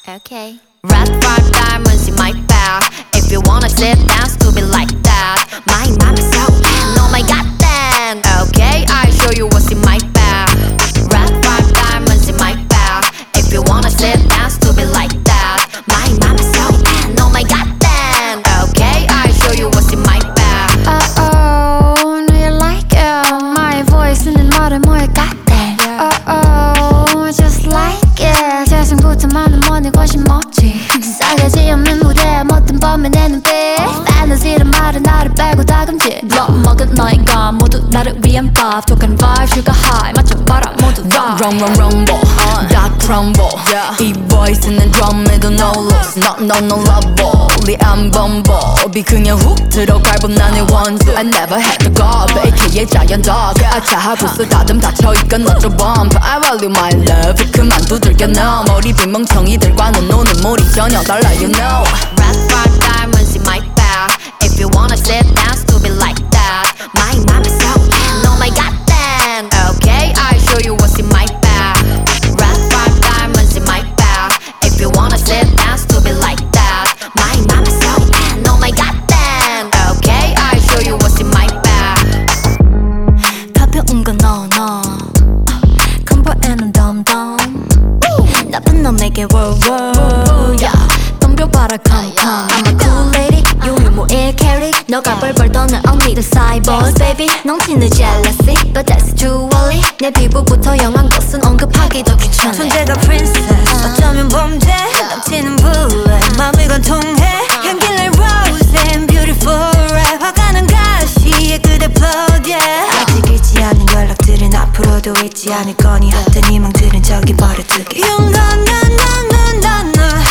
Okay. Red 5 diamonds in my bag. If you wanna sit down, stupid like that. My mom is so bad. Oh my god, then. Okay, I'll show you what's in my bag. Red 5 diamonds in my bag. If you wanna sit down, stupid like that. My mom is so bad. Oh my god, then. Okay, I'll show you what's in my bag. Oh, do you like it? My voice 있는 말을 뭐에 같대. Oh, just like it. 재생부터 많은 money 훨씬 멋지. 싸가지 없는 무대에 못된 범의 내 눈빛. Fantasy란 말은 나를 빼고 다 금지. Blood 먹은 너희가 모두 나를 위한 밥. 독한 vibe, sugar high 맞춰봐라 모두 rock. Run run rumble, 다 crumble. 이 voice는 drum에도 no loss. No love, 안 bumble. 비 그냥 훅 들어갈본 나의 원수. I never had the gob, aka giant dog. 아차하고서 다듬 닫혀있건 어쩌 bump. I value my love, 그만 두들겨 넣어. 머리 빈 멍청이들과는 노는 물이 전혀 달라 you know. Red 5 diamonds in my bag. If you wanna sit down, stupid like that. My mom is so bad. Oh my god, then. Okay, I'll show you what's in my bag. Red 5 diamonds in my bag. If you wanna sit down, stupid like that. My mom is so bad. Oh my god, then. Okay, I'll show you what's in my bag. 가벼운 건 no. 컴포에는 덤덤. 나쁜 넌 내게 wow. 덤벼봐라 come. I'm a cool lady, 유일무이의 캐리. 너가 벌벌 떠는 언니들 cyborg baby. 넘치는 jealousy, but that's too early. 내 피부부터 영한 것은 언급하기도 귀찮아. 존재가 princess, 어쩌면 범죄. 넘치는 bullet, 마음을 관통해. 향기를 rose and beautiful red. 화가 난 가시에 그대 blood yeah. 아직 잊지 않은 연락들은 앞으로도 잊지 않을 거니. 헛된 희망들은 저기 버려두기. 용감한 넌